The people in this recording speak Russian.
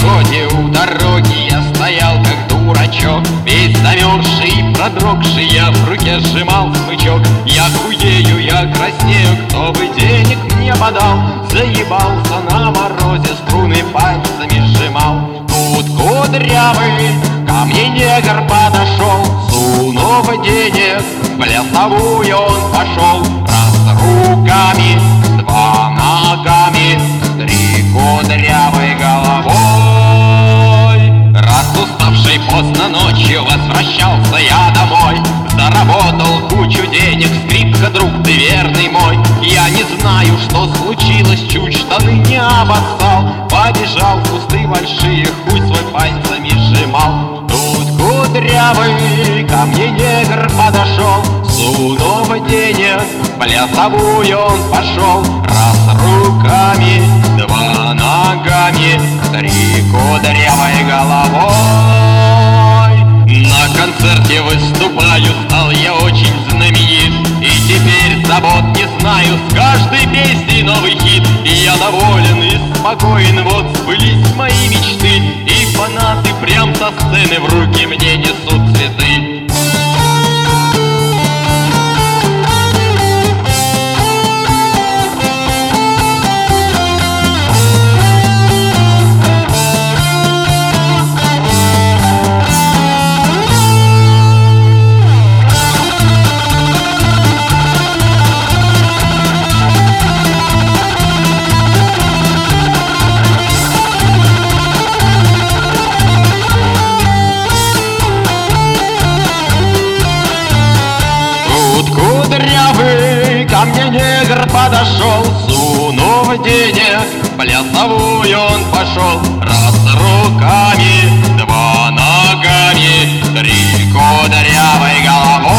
переходе у дороги я стоял как дурачок, весь замерзший, продрогший, я в руке сжимал смычок. Я худею, я краснею, кто бы денег мне подал. Заебался на морозе, струны пальцами сжимал. Тут кудрявый ко мне негр подошел, сунув денег в плясовую он пошел. Раз руками, два ногами, три кудрявой головой. Раз уставший поздно ночью возвращался я домой, заработал кучу денег, скрипка, друг ты верный мой. Я не знаю, что случилось, чуть штаны не обоссал. Побежал в кусты большие, хуй свой пальцами сжимал. Тут кудрявый ко мне негр подошел, сунув денег в плясовую он пошел. Раз руками, два ногами, три кудрявой головой. На концерте выступаю, стал я очень знаменит, и теперь забот не знаю, с каждой песней новый хит. И я доволен и спокоен, вот сбылись мои мечты, и фанаты прям со сцены в руки мне несут цветы. Кудрявый ко мне негр подошел, сунув денег в плясовую он пошел. Раз руками, два ногами, три кудрявой головой.